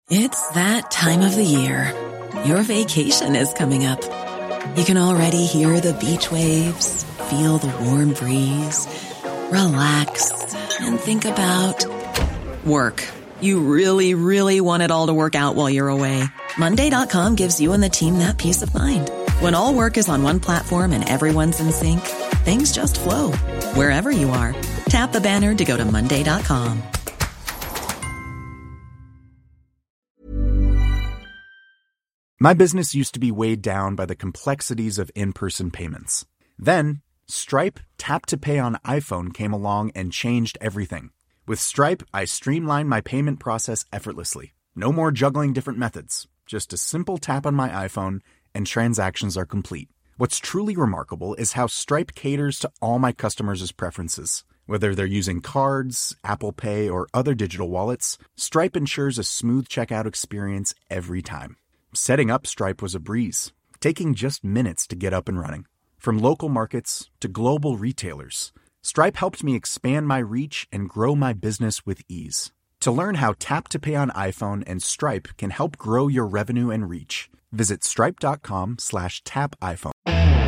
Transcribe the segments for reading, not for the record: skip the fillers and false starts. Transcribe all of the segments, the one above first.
It's that time of the year. Your vacation is coming up. You can already hear the beach waves, feel the warm breeze, relax, and think about work. You really, really want it all to work out while you're away. Monday.com gives you and the team that peace of mind. When all work is on one platform and everyone's in sync, things just flow. Wherever you are, tap the banner to go to Monday.com. My business used to be weighed down by the complexities of in-person payments. Then, Stripe Tap to Pay on iPhone came along and changed everything. With Stripe, I streamlined my payment process effortlessly. No more juggling different methods. Just a simple tap on my iPhone and transactions are complete. What's truly remarkable is how Stripe caters to all my customers' preferences. Whether they're using cards, Apple Pay, or other digital wallets, Stripe ensures a smooth checkout experience every time. Setting up Stripe was a breeze, taking just minutes to get up and running. From local markets to global retailers, Stripe helped me expand my reach and grow my business with ease. To learn how Tap to Pay on iPhone and Stripe can help grow your revenue and reach, visit stripe.com/tapiphone.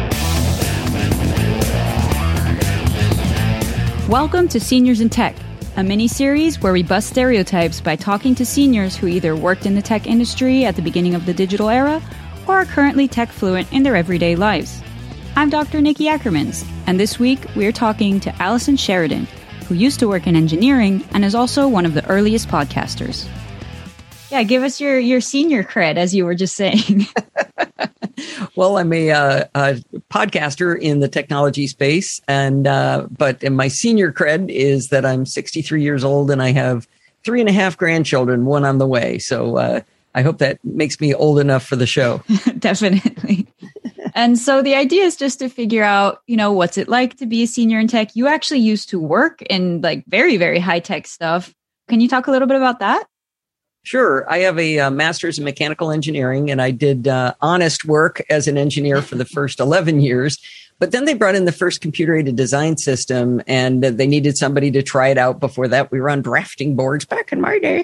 Welcome to Seniors in Tech, a mini-series where we bust stereotypes by talking to seniors who either worked in the tech industry at the beginning of the digital era or are currently tech fluent in their everyday lives. I'm Dr. Nikki Ackermans, and this week we're talking to Allison Sheridan, who used to work in engineering and is also one of the earliest podcasters. Yeah, give us your senior cred, as you were just saying. Well, I'm a podcaster in the technology space, but my senior cred is that I'm 63 years old and I have 3.5 grandchildren, one on the way. So I hope that makes me old enough for the show. Definitely. And so the idea is just to figure out, what's it like to be a senior in tech? You actually used to work in like very, very high tech stuff. Can you talk a little bit about that? Sure. I have a master's in mechanical engineering, and I did honest work as an engineer for the first 11 years. But then they brought in the first computer-aided design system, and they needed somebody to try it out. Before that, we were on drafting boards back in my day.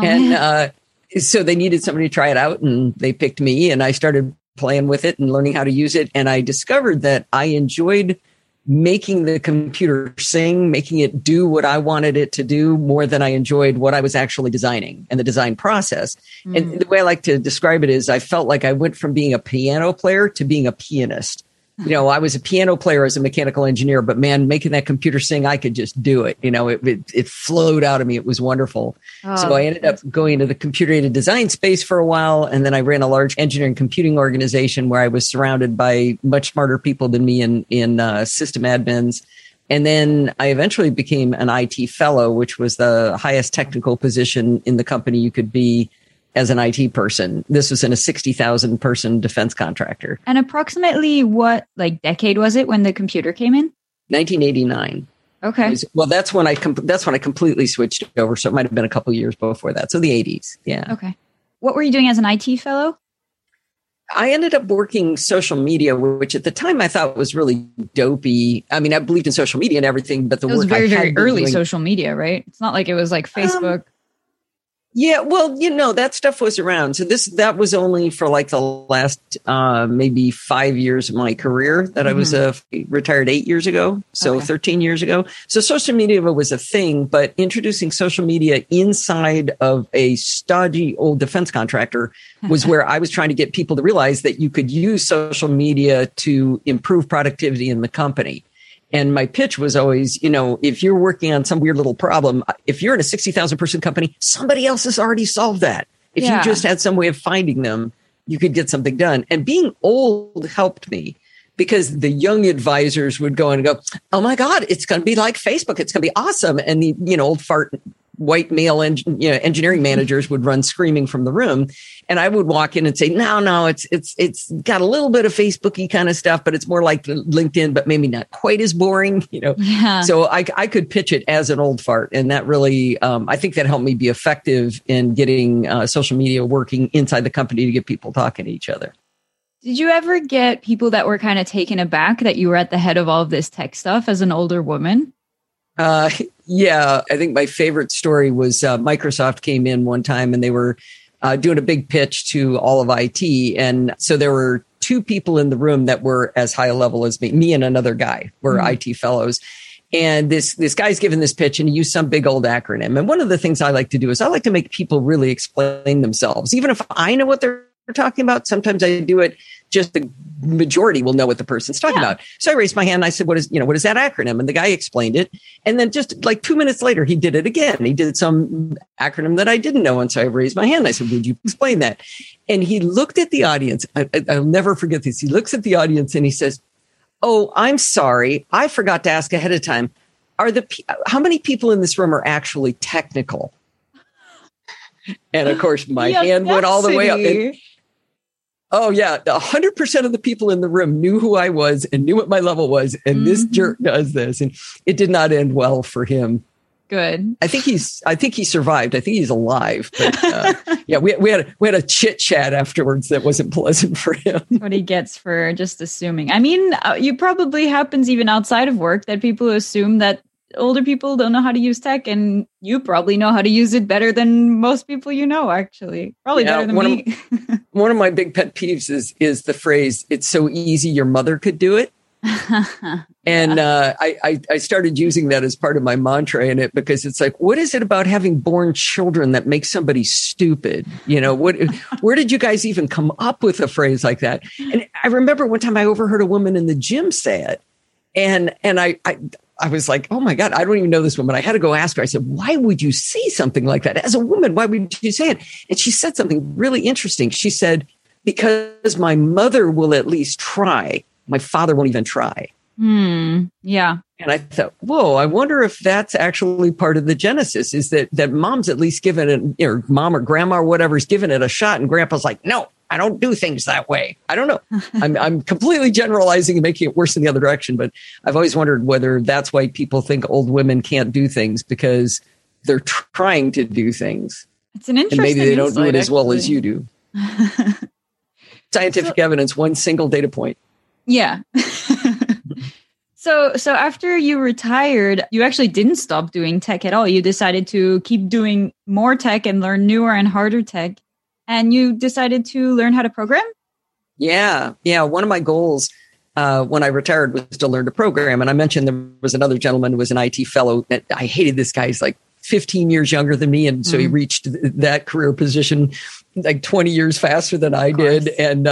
So they needed somebody to try it out, and they picked me, and I started playing with it and learning how to use it. And I discovered that I enjoyed making the computer sing, making it do what I wanted it to do more than I enjoyed what I was actually designing and the design process. Mm. And the way I like to describe it is I felt like I went from being a piano player to being a pianist. I was a piano player as a mechanical engineer, but man, making that computer sing, I could just do it. It flowed out of me. It was wonderful. Oh, so I ended up going into the computer-aided design space for a while. And then I ran a large engineering computing organization where I was surrounded by much smarter people than me in system admins. And then I eventually became an IT fellow, which was the highest technical position in the company you could be as an IT person. This was in a 60,000 person defense contractor. And approximately what decade was it when the computer came in? 1989. Okay. Well, that's when I completely switched over. So it might have been a couple of years before that. So the 80s. Yeah. Okay. What were you doing as an IT fellow? I ended up working social media, which at the time I thought was really dopey. I mean, I believed in social media and everything, but it was very, very early social media, right? It's not like it was like Facebook. Yeah, well, that stuff was around. So that was only for like the last maybe 5 years of my career that I was retired 8 years ago. So 13 years ago. So social media was a thing, but introducing social media inside of a stodgy old defense contractor was where I was trying to get people to realize that you could use social media to improve productivity in the company. And my pitch was always, if you're working on some weird little problem, if you're in a 60,000 person company, somebody else has already solved that. If you just had some way of finding them, you could get something done. And being old helped me because the young advisors would go and go, oh my God, it's going to be like Facebook. It's going to be awesome. And the, old fart white male engineering managers would run screaming from the room. And I would walk in and say, no, it's got a little bit of Facebooky kind of stuff, but it's more like LinkedIn, but maybe not quite as boring, Yeah. So I could pitch it as an old fart. And that really, I think that helped me be effective in getting social media working inside the company to get people talking to each other. Did you ever get people that were kind of taken aback that you were at the head of all of this tech stuff as an older woman? Yeah, I think my favorite story was Microsoft came in one time and they were doing a big pitch to all of IT. And so there were 2 people in the room that were as high a level as me and another guy were IT fellows. And this guy's given this pitch and he used some big old acronym. And one of the things I like to do is I like to make people really explain themselves. Even if I know what they're talking about, sometimes I do it just the majority will know what the person's talking about. So I raised my hand and I said, what is that acronym? And the guy explained it. And then just like 2 minutes later, he did it again. He did some acronym that I didn't know. And so I raised my hand and I said, would you explain that? And he looked at the audience. I'll never forget this. He looks at the audience and he says, oh, I'm sorry. I forgot to ask ahead of time. How many people in this room are actually technical? And of course, my hand went all the way up. And, oh, yeah. 100% of the people in the room knew who I was and knew what my level was. And this jerk does this. And it did not end well for him. Good. I think he survived. I think he's alive. But yeah, we had a chit chat afterwards that wasn't pleasant for him. That's what he gets for just assuming. I mean, it probably happens even outside of work that people assume that older people don't know how to use tech, and you probably know how to use it better than most people you know, actually. Probably better than me. One of my big pet peeves is the phrase, it's so easy your mother could do it. And I started using that as part of my mantra in it, because it's like, what is it about having born children that makes somebody stupid? You know, where did you guys even come up with a phrase like that? And I remember one time I overheard a woman in the gym say it, and I was like, oh my God, I don't even know this woman. I had to go ask her. I said, why would you say something like that? As a woman, why would you say it? And she said something really interesting. She said, because my mother will at least try. My father won't even try. Yeah. And I thought, whoa, I wonder if that's actually part of the genesis, is that mom's at least given it, or mom or grandma or whatever's given it a shot. And grandpa's like, no, I don't do things that way. I don't know. I'm completely generalizing and making it worse in the other direction. But I've always wondered whether that's why people think old women can't do things, because they're trying to do things. It's an interesting and maybe they don't do it as well actually. as you do. Scientific evidence, one single data point. Yeah. So after you retired, you actually didn't stop doing tech at all. You decided to keep doing more tech and learn newer and harder tech. And you decided to learn how to program? Yeah. One of my goals when I retired was to learn to program. And I mentioned there was another gentleman who was an IT fellow that I hated. This guy. He's like 15 years younger than me. And so he reached that career position like 20 years faster than I did.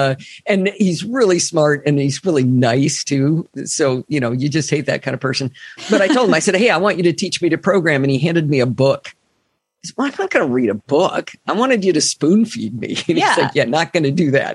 And he's really smart and he's really nice too. So, you know, you just hate that kind of person. But I told him, I said, hey, I want you to teach me to program. And he handed me a book. He said, well, I'm not going to read a book. I wanted you to spoon feed me. And he's like, yeah, not going to do that.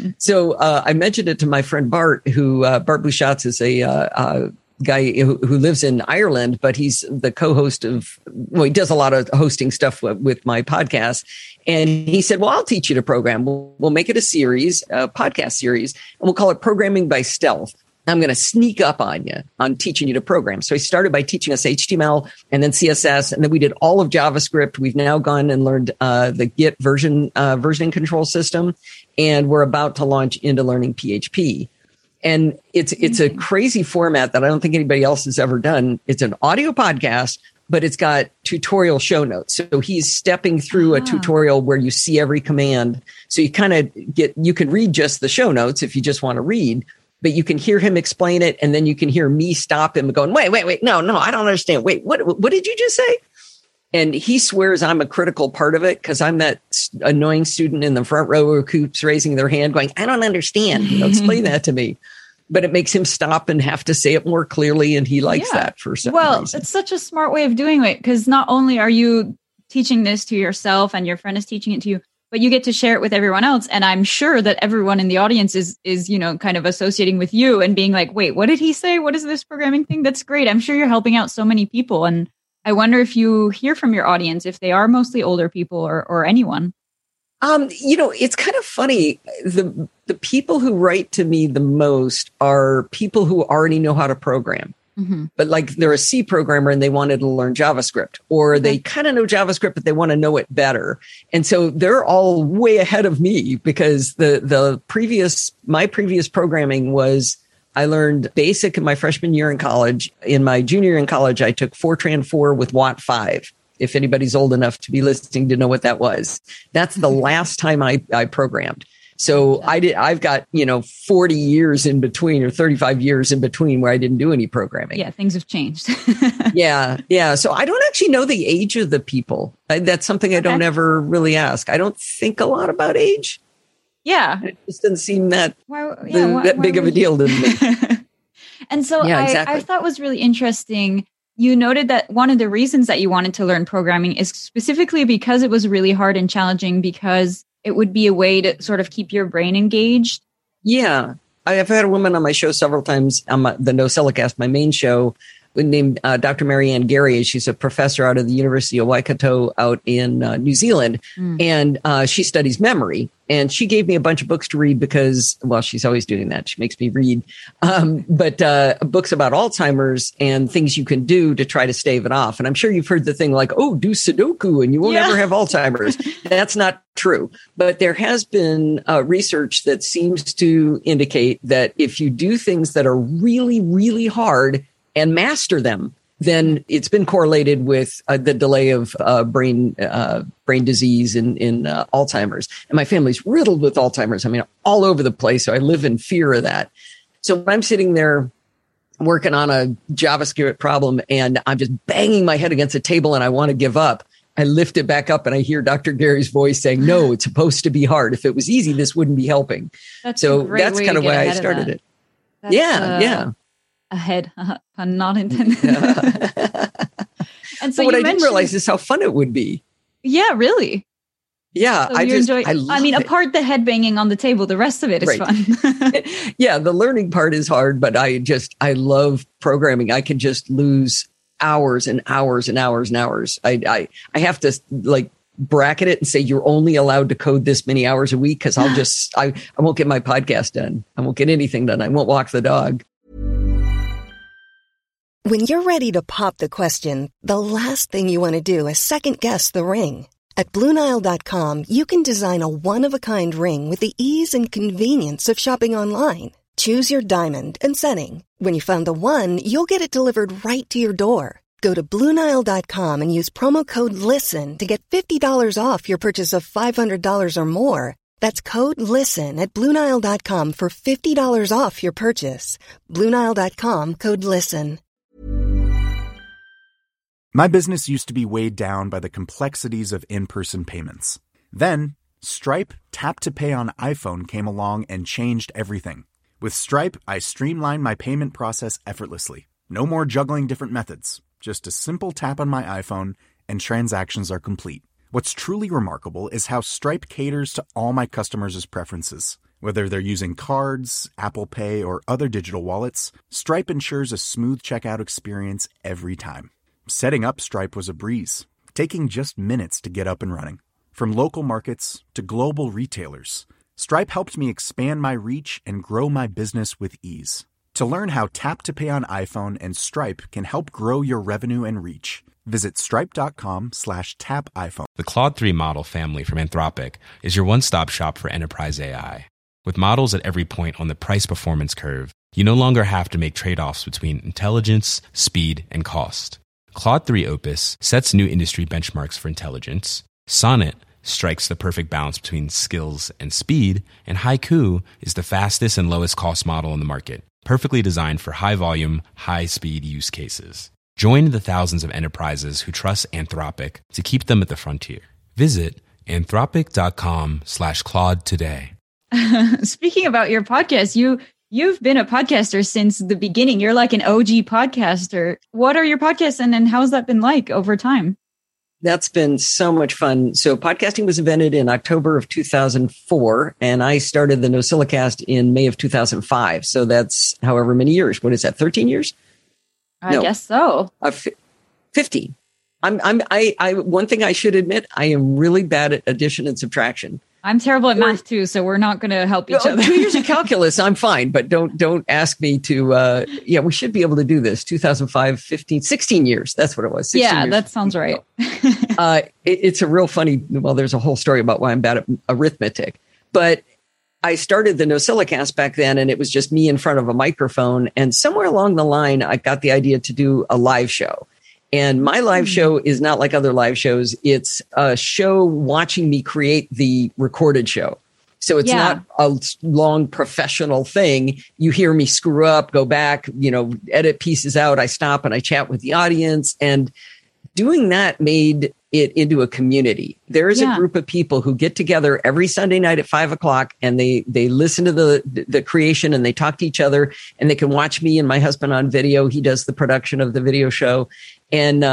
So I mentioned it to my friend Bart, who Bart Bouchatz is a guy who lives in Ireland, but he's the co-host of, well, he does a lot of hosting stuff with my podcast. And he said, well, I'll teach you to program. We'll make it a series, a podcast series, and we'll call it Programming by Stealth. I'm going to sneak up on you on teaching you to program. So he started by teaching us HTML and then CSS, and then we did all of JavaScript. We've now gone and learned the Git versioning control system, and we're about to launch into learning PHP. And it's a crazy format that I don't think anybody else has ever done. It's an audio podcast, but it's got tutorial show notes. So he's stepping through a tutorial where you see every command. So you kind of you can read just the show notes if you just want to read, but you can hear him explain it. And then you can hear me stop him going, wait, no, I don't understand. Wait, what did you just say? And he swears I'm a critical part of it because I'm that annoying student in the front row who keeps raising their hand going, I don't understand. Explain that to me. But it makes him stop and have to say it more clearly. And he likes that for some reason. It's such a smart way of doing it, because not only are you teaching this to yourself and your friend is teaching it to you, but you get to share it with everyone else. And I'm sure that everyone in the audience is, you know, kind of associating with you and being like, wait, what did he say? What is this programming thing? That's great. I'm sure you're helping out so many people. And I wonder if you hear from your audience, if they are mostly older people or anyone. You know, it's kind of funny. The people who write to me the most are people who already know how to program. But like they're a C programmer and they wanted to learn JavaScript, or they kind of know JavaScript, but they want to know it better. And so they're all way ahead of me, because my previous programming was, I learned BASIC in my freshman year in college. In my junior year in college, I took Fortran 4 with Watt 5. if anybody's old enough to be listening to know what that was. That's the last time I programmed. So I've got, 40 years in between or 35 years in between where I didn't do any programming. Yeah, things have changed. Yeah. So I don't actually know the age of the people. That's something I don't ever really ask. I don't think a lot about age. Yeah. It just doesn't seem that big of a you? deal to me. And so exactly. I thought was really interesting. You noted that one of the reasons that you wanted to learn programming is specifically because it was really hard and challenging, because it would be a way to sort of keep your brain engaged. Yeah. I have had a woman on my show several times on the NosillaCast, my main show, named Dr. Marianne Gary. She's a professor out of the University of Waikato out in New Zealand. And she studies memory. And she gave me a bunch of books to read because, well, she's always doing that. She makes me read. But books about Alzheimer's and things you can do to try to stave it off. And I'm sure you've heard the thing like, oh, do Sudoku and you won't ever have Alzheimer's. That's not true. But there has been research that seems to indicate that if you do things that are really, really hard and master them, then it's been correlated with the delay of brain disease in Alzheimer's. And my family's riddled with Alzheimer's. I mean, all over the place. So I live in fear of that. So when I'm sitting there working on a JavaScript problem and I'm just banging my head against a table and I want to give up, I lift it back up and I hear Dr. Gary's voice saying, no, it's supposed to be hard. If it was easy, this wouldn't be helping. That's kind of why I started it. Yeah. Ahead, pun not intended. And so what I didn't realize is how fun it would be. Yeah, really. Yeah, So apart the headbanging on the table, the rest of it is fun. Yeah, the learning part is hard, but I love programming. I can just lose hours and hours and hours and hours. I have to bracket it and say you're only allowed to code this many hours a week because I won't get my podcast done. I won't get anything done. I won't walk the dog. When you're ready to pop the question, the last thing you want to do is second-guess the ring. At BlueNile.com, you can design a one-of-a-kind ring with the ease and convenience of shopping online. Choose your diamond and setting. When you find the one, you'll get it delivered right to your door. Go to BlueNile.com and use promo code LISTEN to get $50 off your purchase of $500 or more. That's code LISTEN at BlueNile.com for $50 off your purchase. BlueNile.com, code LISTEN. My business used to be weighed down by the complexities of in-person payments. Then, Stripe Tap to Pay on iPhone came along and changed everything. With Stripe, I streamlined my payment process effortlessly. No more juggling different methods. Just a simple tap on my iPhone and transactions are complete. What's truly remarkable is how Stripe caters to all my customers' preferences. Whether they're using cards, Apple Pay, or other digital wallets, Stripe ensures a smooth checkout experience every time. Setting up Stripe was a breeze, taking just minutes to get up and running. From local markets to global retailers, Stripe helped me expand my reach and grow my business with ease. To learn how Tap to Pay on iPhone and Stripe can help grow your revenue and reach, visit stripe.com/tapiphone. The Claude 3 model family from Anthropic is your one-stop shop for enterprise AI. With models at every point on the price-performance curve, you no longer have to make trade-offs between intelligence, speed, and cost. Claude 3 Opus sets new industry benchmarks for intelligence. Sonnet strikes the perfect balance between skills and speed. And Haiku is the fastest and lowest cost model in the market, perfectly designed for high-volume, high-speed use cases. Join the thousands of enterprises who trust Anthropic to keep them at the frontier. Visit anthropic.com/Claude today. Speaking about your podcast, You've been a podcaster since the beginning. You're like an OG podcaster. What are your podcasts and then how's that been like over time? That's been so much fun. So podcasting was invented in October of 2004, and I started the NosillaCast in May of 2005. So that's however many years. What is that, 13 years? I guess so. 50. One thing I should admit, I am really bad at addition and subtraction. I'm terrible at math too, so we're not going to help each other. 2 years of calculus, I'm fine, but don't ask me to. We should be able to do this. 2005, 15, 16 years. That's what it was. Yeah, that sounds right. It's a real funny. Well, there's a whole story about why I'm bad at arithmetic, but I started the NosillaCast back then, and it was just me in front of a microphone. And somewhere along the line, I got the idea to do a live show. And my live show is not like other live shows. It's a show watching me create the recorded show. So it's not a long professional thing. You hear me screw up, go back, edit pieces out. I stop and I chat with the audience. And doing that made it into a community. There is a group of people who get together every Sunday night at 5:00 and they listen to the creation and they talk to each other and they can watch me and my husband on video. He does the production of the video show. And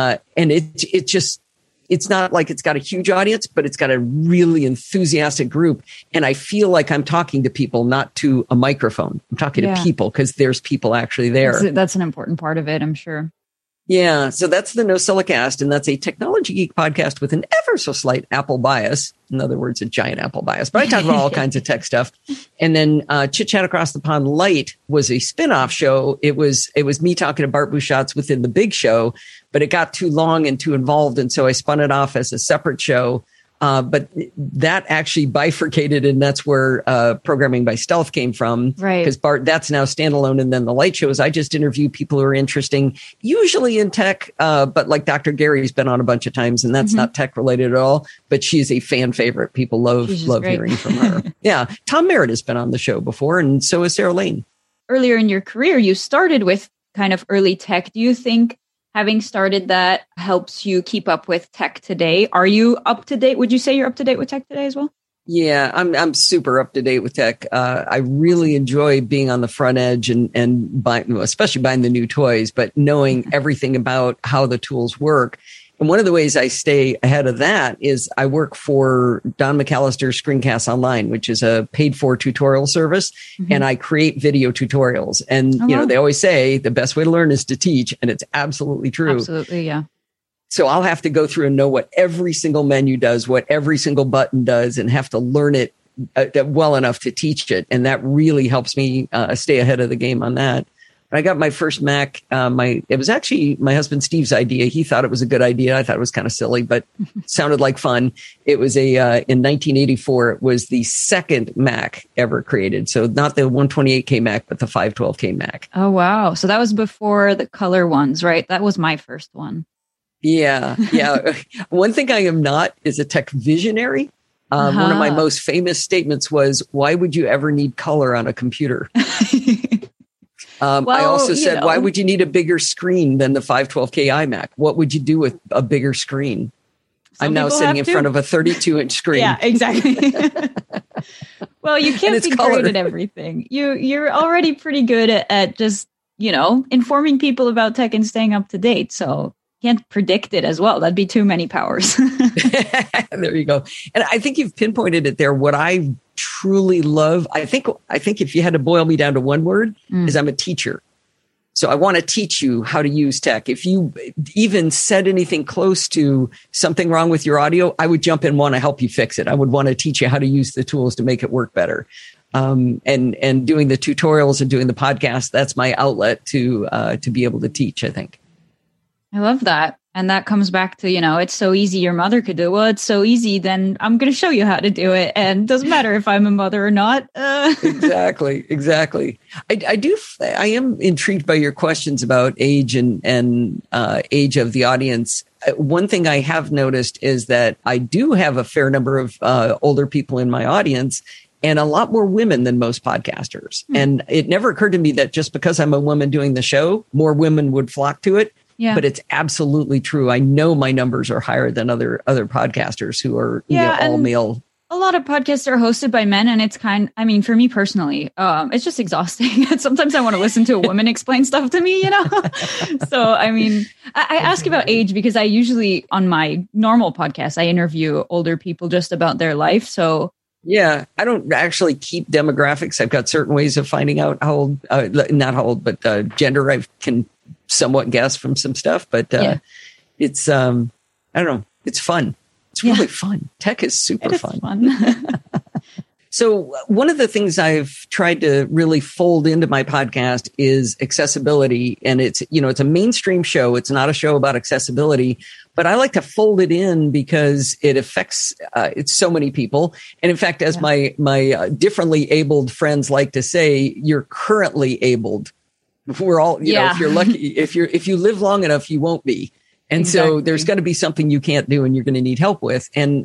it's not like it's got a huge audience, but it's got a really enthusiastic group. And I feel like I'm talking to people, not to a microphone. I'm talking to people because there's people actually there. That's an important part of it, I'm sure. Yeah. So that's the NosillaCast, and that's a Technology Geek podcast with an ever so slight Apple bias. In other words, a giant Apple bias. But I talk about all kinds of tech stuff. And then Chit Chat Across the Pond Light was a spin-off show. It was me talking to Bart Busschots within the big show, but it got too long and too involved. And so I spun it off as a separate show. But that actually bifurcated, and that's where Programming by Stealth came from. Right. Because Bart, that's now standalone. And then the Light shows, I just interview people who are interesting, usually in tech, but like Dr. Gary's been on a bunch of times, and that's not tech related at all. But she's a fan favorite. People love hearing from her. Yeah. Tom Merritt has been on the show before, and so is Sarah Lane. Earlier in your career, you started with kind of early tech. Do you think having started that helps you keep up with tech today? Are you up to date? Would you say you're up to date with tech today as well? Yeah, I'm super up to date with tech. I really enjoy being on the front edge and buying, especially buying the new toys, but knowing everything about how the tools work. And one of the ways I stay ahead of that is I work for Don McAllister's Screencast Online, which is a paid for tutorial service. And I create video tutorials. And, they always say the best way to learn is to teach. And it's absolutely true. Absolutely. Yeah. So I'll have to go through and know what every single menu does, what every single button does, and have to learn it well enough to teach it. And that really helps me stay ahead of the game on that. I got my first Mac. It was actually my husband Steve's idea. He thought it was a good idea. I thought it was kind of silly, but sounded like fun. It was in 1984. It was the second Mac ever created. So not the 128K Mac, but the 512K Mac. Oh, wow. So that was before the color ones, right? That was my first one. Yeah. Yeah. One thing I am not is a tech visionary. One of my most famous statements was, why would you ever need color on a computer? I also said, why would you need a bigger screen than the 512K iMac? What would you do with a bigger screen? I'm now sitting in front of a 32-inch screen. Yeah, exactly. Well, you can't be great at everything. You're already pretty good at just, informing people about tech and staying up to date. So can't predict it as well. That'd be too many powers. There you go. And I think you've pinpointed it there. What I truly love, I think if you had to boil me down to one word, is I'm a teacher. So I want to teach you how to use tech. If you even said anything close to something wrong with your audio, I would jump in and want to help you fix it. I would want to teach you how to use the tools to make it work better. And doing the tutorials and doing the podcast, that's my outlet to be able to teach, I think. I love that. And that comes back to, it's so easy. Your mother could do it. Well, it's so easy. Then I'm going to show you how to do it. And it doesn't matter if I'm a mother or not. Exactly. I am intrigued by your questions about age and age of the audience. One thing I have noticed is that I do have a fair number of older people in my audience, and a lot more women than most podcasters. And it never occurred to me that just because I'm a woman doing the show, more women would flock to it. Yeah. But it's absolutely true. I know my numbers are higher than other podcasters who are all male. A lot of podcasts are hosted by men, and it's for me personally, it's just exhausting. Sometimes I want to listen to a woman explain stuff to me, So, I ask about age because I usually, on my normal podcast, I interview older people just about their life. So, yeah, I don't actually keep demographics. I've got certain ways of finding out how old, not how old, but gender I can somewhat guess from some stuff, but it's I don't know, it's fun. It's really fun. Tech is super fun. So one of the things I've tried to really fold into my podcast is accessibility, and it's a mainstream show. It's not a show about accessibility, but I like to fold it in because it affects it's so many people. And in fact, as my differently abled friends like to say, you're currently abled. We're all, if you're lucky, if you live long enough, you won't be. And so there's going to be something you can't do and you're going to need help with. And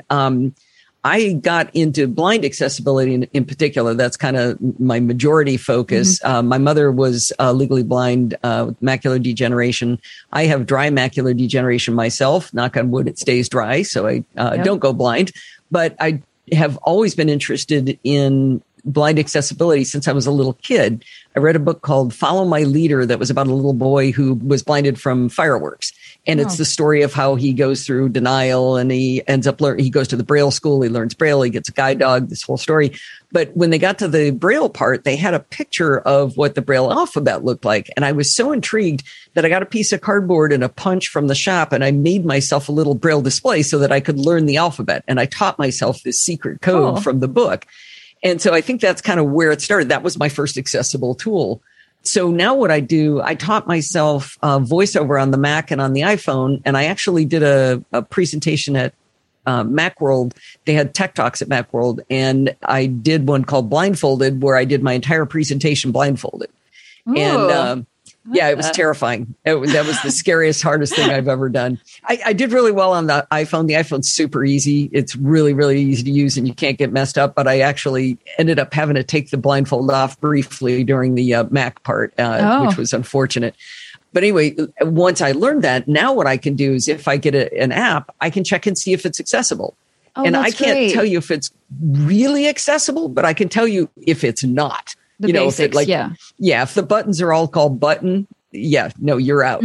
I got into blind accessibility in particular. That's kind of my majority focus. My mother was legally blind with macular degeneration. I have dry macular degeneration myself. Knock on wood, it stays dry, so I don't go blind. But I have always been interested in blind accessibility since I was a little kid. I read a book called Follow My Leader that was about a little boy who was blinded from fireworks. And it's the story of how he goes through denial and he ends up he goes to the Braille school, he learns Braille, he gets a guide dog, this whole story. But when they got to the Braille part, they had a picture of what the Braille alphabet looked like. And I was so intrigued that I got a piece of cardboard and a punch from the shop and I made myself a little Braille display so that I could learn the alphabet. And I taught myself this secret code from the book. And so I think that's kind of where it started. That was my first accessible tool. So now what I do, I taught myself voiceover on the Mac and on the iPhone. And I actually did a presentation at Macworld. They had tech talks at Macworld. And I did one called Blindfolded, where I did my entire presentation blindfolded. Ooh. And it was terrifying. That was the scariest, hardest thing I've ever done. I did really well on the iPhone. The iPhone's super easy. It's really, really easy to use and you can't get messed up. But I actually ended up having to take the blindfold off briefly during the Mac part, which was unfortunate. But anyway, once I learned that, now what I can do is if I get an app, I can check and see if it's accessible. And I can't tell you if it's really accessible, but I can tell you if it's not. The basics, if the buttons are all called button, you're out,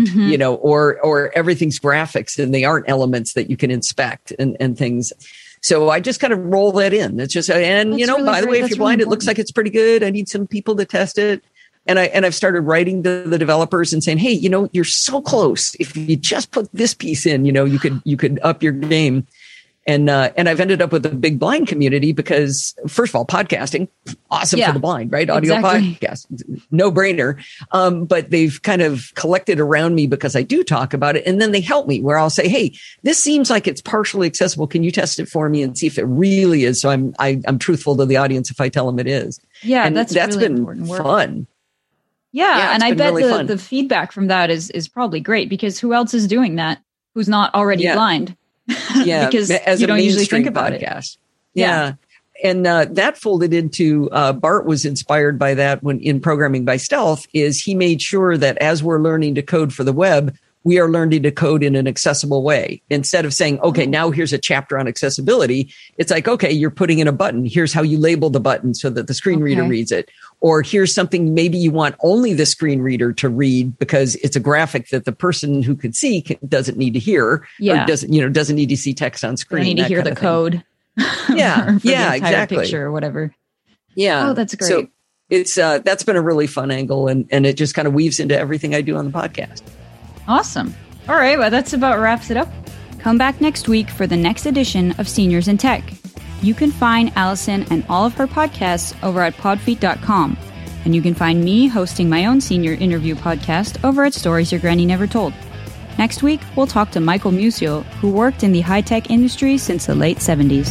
or everything's graphics and they aren't elements that you can inspect and things. So I just kind of roll that in. It's just, and really by the way, if you're blind, it looks like it's pretty good. I need some people to test it. And I've started writing to the developers and saying, hey, you're so close. If you just put this piece in, you could up your game. And I've ended up with a big blind community because, first of all, podcasting, awesome for the blind, right? Audio podcast, no brainer. But they've kind of collected around me because I do talk about it. And then they help me where I'll say, hey, this seems like it's partially accessible. Can you test it for me and see if it really is? So I'm truthful to the audience if I tell them it is. Yeah, and that's really been important work. Fun. Yeah, and I bet really the feedback from that is probably great because who else is doing that who's not already blind? Yeah, because as you a don't usually think about podcast. it. Yeah. And that folded into Bart was inspired by that when in Programming by Stealth is he made sure that as we're learning to code for the web, we are learning to code in an accessible way. Instead of saying, okay, now here's a chapter on accessibility. It's like, okay, you're putting in a button. Here's how you label the button so that the screen reader reads it. Or here's something maybe you want only the screen reader to read because it's a graphic that the person who could see doesn't need to hear. Or doesn't need to see text on screen. They need to hear the code. Yeah. yeah, exactly. Picture or whatever. Yeah. Oh, that's great. So it's, that's been a really fun angle and it just kind of weaves into everything I do on the podcast. Awesome. All right. Well, that's about wraps it up. Come back next week for the next edition of Seniors in Tech. You can find Allison and all of her podcasts over at podfeet.com. And you can find me hosting my own senior interview podcast over at Stories Your Granny Never Told. Next week, we'll talk to Michael Musial, who worked in the high-tech industry since the late 70s.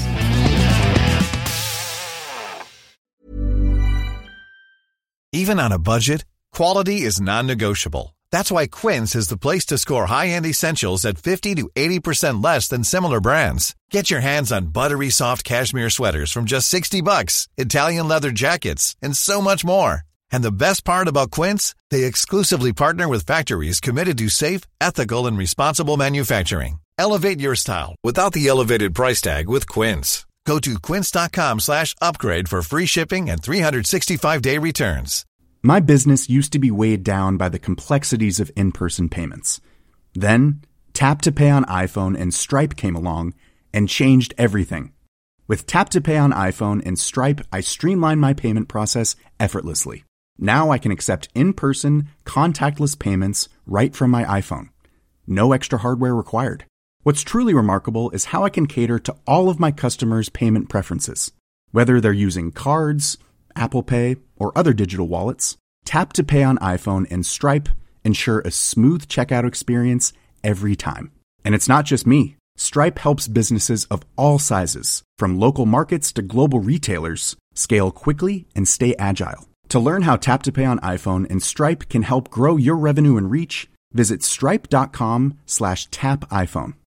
Even on a budget, quality is non-negotiable. That's why Quince is the place to score high-end essentials at 50 to 80% less than similar brands. Get your hands on buttery soft cashmere sweaters from just $60, Italian leather jackets, and so much more. And the best part about Quince, they exclusively partner with factories committed to safe, ethical, and responsible manufacturing. Elevate your style without the elevated price tag with Quince. Go to quince.com/upgrade for free shipping and 365-day returns. My business used to be weighed down by the complexities of in-person payments. Then, Tap to Pay on iPhone and Stripe came along and changed everything. With Tap to Pay on iPhone and Stripe, I streamlined my payment process effortlessly. Now I can accept in-person, contactless payments right from my iPhone. No extra hardware required. What's truly remarkable is how I can cater to all of my customers' payment preferences. Whether they're using cards, Apple Pay, or other digital wallets, Tap to Pay on iPhone and Stripe ensure a smooth checkout experience every time. And it's not just me. Stripe helps businesses of all sizes, from local markets to global retailers, scale quickly and stay agile. To learn how Tap to Pay on iPhone and Stripe can help grow your revenue and reach, Visit stripe.com/tapiphone.